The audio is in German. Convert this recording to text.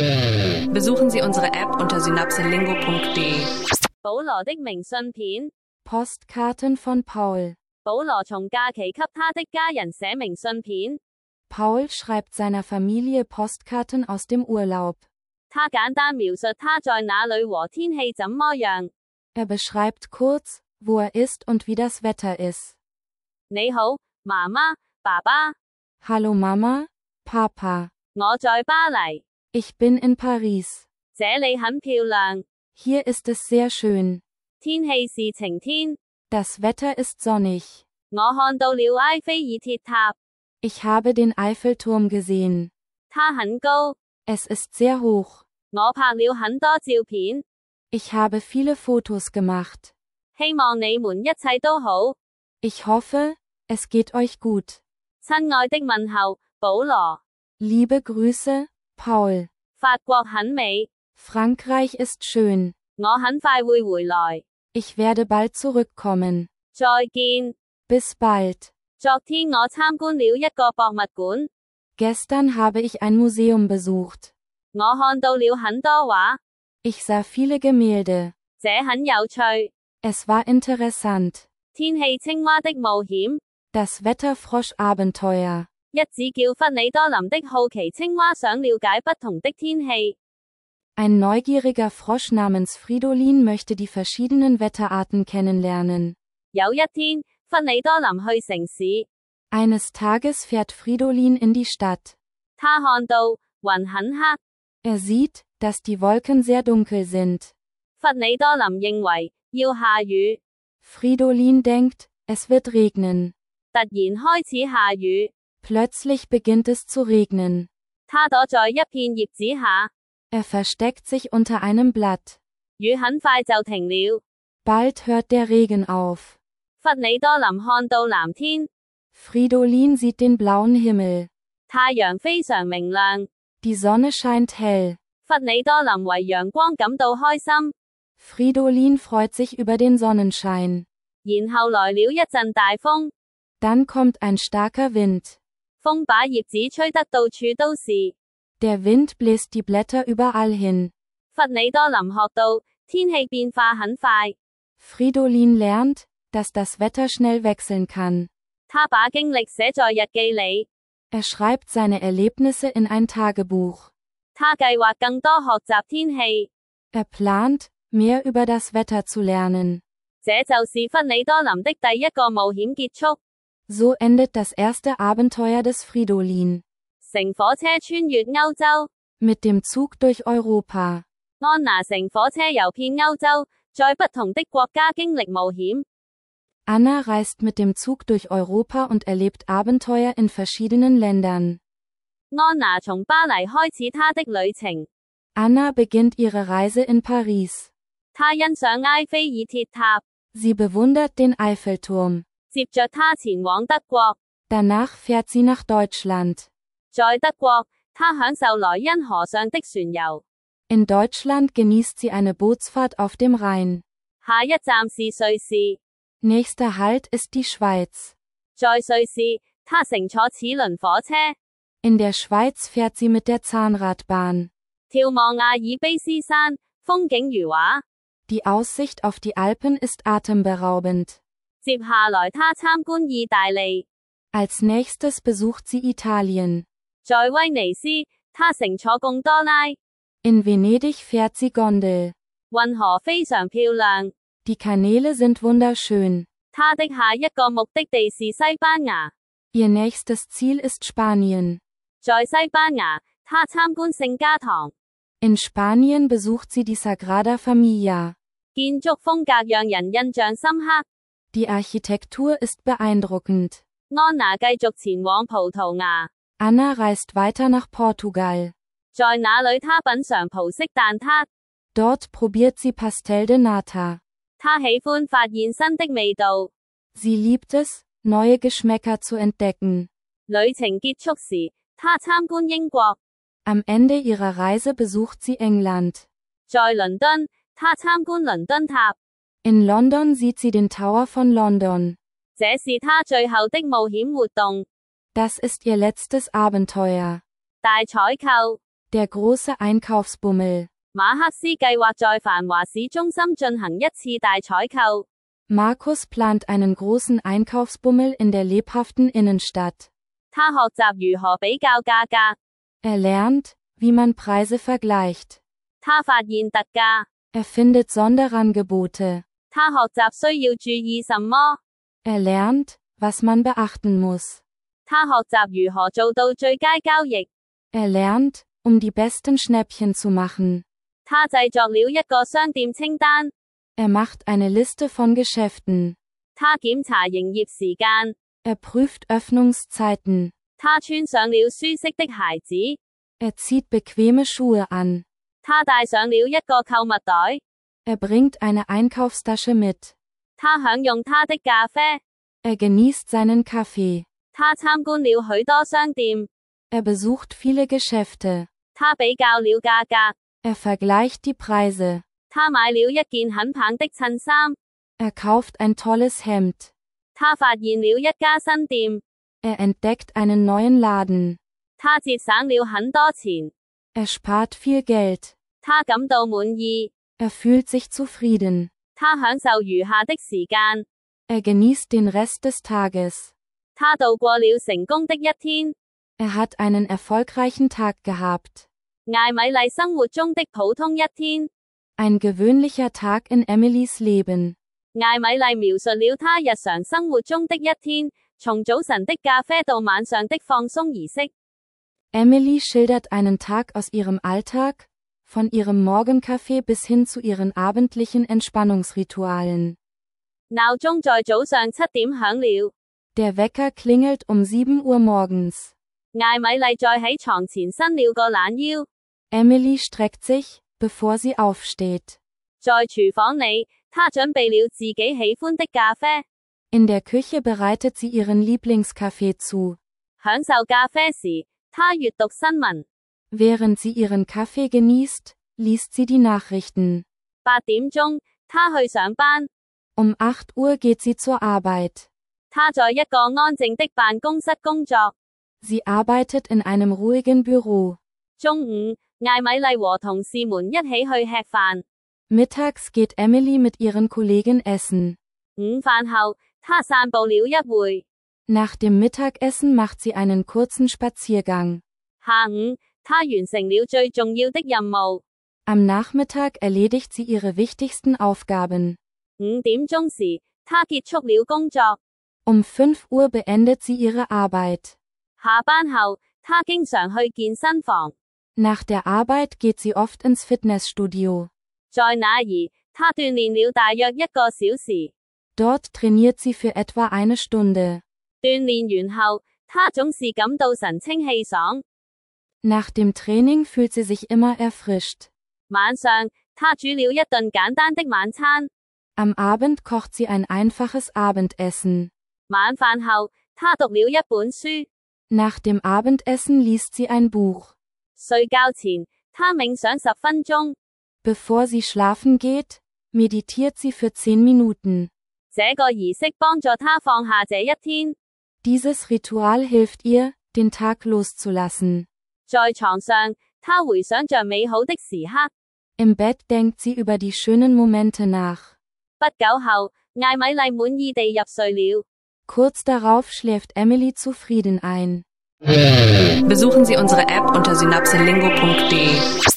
Besuchen Sie unsere App unter synapselingo.de. 保羅的明信片 Postkarten von Paul. 保羅從假期給他的家人寫明信片 Paul schreibt seiner Familie Postkarten aus dem Urlaub. 他簡單描述他在哪裏和天氣怎麼樣 Er beschreibt kurz, wo er ist und wie das Wetter ist. 你好，媽媽，爸爸， Hallo Mama, Papa. 我在巴黎， Ich bin in Paris. 這裏很漂亮， Hier ist es sehr schön. 天氣是晴天， Das Wetter ist sonnig. 我看到了埃菲爾鐵塔， Ich habe den Eiffelturm gesehen. 它很高， Es ist sehr hoch. 我拍了很多照片， Ich habe viele Fotos gemacht. 希望你們一切都好。 Ich hoffe, es geht euch gut. 親愛的問候，保羅， Liebe Grüße, Paul. 法國很美， Frankreich ist schön. 我很快會回來， Ich werde bald zurückkommen. 再見。 Bis bald. 昨天我參觀了一個博物館， Gestern habe ich ein Museum besucht. 我看到了很多畫， Ich sah viele Gemälde. 這很有趣。 Es war interessant. 天氣青蛙的冒險， Das Wetterfrosch-Abenteuer. 一只叫弗里多林的好奇青蛙想了解不同的天氣。 Ein neugieriger Frosch namens Fridolin möchte die verschiedenen Wetterarten kennenlernen. 有一天，弗里多林去城市， Eines Tages fährt Fridolin in die Stadt. 他看到雲很黑， Er sieht, dass die Wolken sehr dunkel sind. 弗里多林認為要下雨， Fridolin denkt, es wird regnen. 突然開始下雨， Plötzlich beginnt es zu regnen. 他躲在一片葉子下， Er versteckt sich unter einem Blatt. 雨很快就停了。 Bald hört der Regen auf. 弗里多林看到藍天， Fridolin sieht den blauen Himmel. 太陽非常明亮， Die Sonne scheint hell. 弗里多林為陽光感到開心。 Fridolin freut sich über den Sonnenschein. 然後來了一陣大風， Dann kommt ein starker Wind. 風把葉子吹得到處都是。 Der Wind bläst die Blätter überall hin. 弗里多林學到，天氣變化很快。 Fridolin lernt, dass das Wetter schnell wechseln kann. 他把經歷寫在日記裏， Er schreibt seine Erlebnisse in ein Tagebuch. 他計劃更多學習天氣。 Er plant, mehr über das Wetter zu lernen. 這就是弗里多林的第一個冒險結束。 So endet das erste Abenteuer des Fridolin. 乘火車穿越歐洲， Mit dem Zug durch Europa. 安娜乘火車遊遍歐洲，在不同的國家經歷冒險。 Anna reist mit dem Zug durch Europa und erlebt Abenteuer in verschiedenen Ländern. 安娜從巴黎開始她的旅程， Anna beginnt ihre Reise in Paris. 她欣賞埃菲爾鐵塔， Sie bewundert den Eiffelturm. 接着她前往德國， Danach fährt sie nach Deutschland. 在德國，她享受萊茵河上的船遊。 In Deutschland genießt sie eine Bootsfahrt auf dem Rhein. 下一站是瑞士， Nächster Halt ist die Schweiz. 在瑞士，她乘坐齒輪火車， In der Schweiz fährt sie mit der Zahnradbahn. 眺望阿爾卑斯山，風景如畫。 Die Aussicht auf die Alpen ist atemberaubend. 接下來她參觀意大利， Als nächstes besucht sie Italien. 在威尼斯，她乘坐貢多拉， In Venedig fährt sie Gondel. 運河非常漂亮。 Die Kanäle sind wunderschön. 她的下一個目的地是西班牙， Ihr nächstes Ziel ist Spanien. 在西班牙，她參觀聖家堂， In Spanien besucht sie die Sagrada Familia. 建築風格讓人印象深刻。 Die Architektur ist beeindruckend. 安娜繼續前往葡萄牙， Anna reist weiter nach Portugal. 在那裏她品嚐葡式蛋撻， Dort probiert sie Pastel de Nata. 她喜歡發現新的味道。 Sie liebt es, neue Geschmäcker zu entdecken. 旅程結束時，她參觀英國， Am Ende ihrer Reise besucht sie England. 在倫敦，她參觀倫敦塔， In London sieht sie den Tower von London. 這是她最後的冒險活動。 Das ist ihr letztes Abenteuer. 大採購。 Der große Einkaufsbummel. 馬克思計劃在繁華市中心進行一次大採購。 Markus plant einen großen Einkaufsbummel in der lebhaften Innenstadt. 他學習如何比較價格。 Er lernt, wie man Preise vergleicht. 他發現特價。 Er findet Sonderangebote. 他學習需要注意什麼。 Er lernt, was man beachten muss. 他學習如何做到最佳交易。 Er lernt, die besten Schnäppchen zu machen. 他製作了一個商店清單。 Er macht eine Liste von Geschäften. 他檢查營業時間。 Er prüft Öffnungszeiten. 他穿上了舒適的鞋子。 Er zieht bequeme Schuhe an. 他帶上了一個購物袋。 Er bringt eine Einkaufstasche mit. 他享用他的咖啡。 Er genießt seinen Kaffee. 他參觀了許多商店。 Er besucht viele Geschäfte. 他比較了價格。 Er vergleicht die Preise. 他買了一件很棒的襯衫。 Er kauft ein tolles Hemd. 他發現了一家新店。 Er entdeckt einen neuen Laden. 他節省了很多錢。 Er spart viel Geld. 他感到滿意。 Er fühlt sich zufrieden. 他享受餘下的時間。 Er genießt den Rest des Tages. 他度過了成功的一天。 Er hat einen erfolgreichen Tag gehabt. 艾米麗生活中的普通一天。 Ein gewöhnlicher Tag in Emilys Leben. 艾米麗描述了她日常生活中的一天，從早晨的咖啡到晚上的放鬆儀式。 Emily schildert einen Tag aus ihrem Alltag, von ihrem Morgenkaffee bis hin zu ihren abendlichen Entspannungsritualen. 鬧鐘在早上7點響了。 Der Wecker klingelt um 7 Uhr morgens. 艾米麗在喺床前伸了個懶腰。 Emily streckt sich, bevor sie aufsteht. 在廚房裏，她準備了自己喜歡的咖啡。 In der Küche bereitet sie ihren Lieblingskaffee zu. 享受咖啡時，她閱讀新聞。 Während sie ihren Kaffee genießt, liest sie die Nachrichten. 8點鐘，她去上班。 Um 8 Uhr geht sie zur Arbeit. 她在一個安靜的辦公室工作。 Sie arbeitet in einem ruhigen Büro. 中午，艾米麗和同事們一起去吃飯。 Mittags geht Emily mit ihren Kollegen essen. 午飯後，她散步了一會。 Nach dem Mittagessen macht sie einen kurzen Spaziergang. 下午，她完成了最重要的任務。 Am Nachmittag erledigt sie ihre wichtigsten Aufgaben. 5點鐘時，她結束了工作。 Um 5 Uhr beendet sie ihre Arbeit. 下班後，她經常去健身房。 Nach der Arbeit geht sie oft ins Fitnessstudio. 在那兒，她鍛鍊了大約1個小時。 Dort trainiert sie für etwa eine Stunde. 鍛鍊完後，她總是感到神清氣爽。 Nach dem Training fühlt sie sich immer erfrischt. 晚上，她煮了一頓簡單的晚餐。 Am Abend kocht sie ein einfaches Abendessen. 晚飯後，她讀了一本書。 Nach dem Abendessen liest sie ein Buch. 睡覺前，她冥想10分鐘。 Bevor sie schlafen geht, meditiert sie für 10 Minuten. 這個儀式幫助她放下這一天。 Dieses Ritual hilft ihr, den Tag loszulassen. 在床上，她回想着美好的時刻。 Im Bett denkt sie über die schönen Momente nach. 不久後，艾米麗滿意地入睡了。 Kurz darauf schläft Emily zufrieden ein. Besuchen Sie unsere App unter synapselingo.de.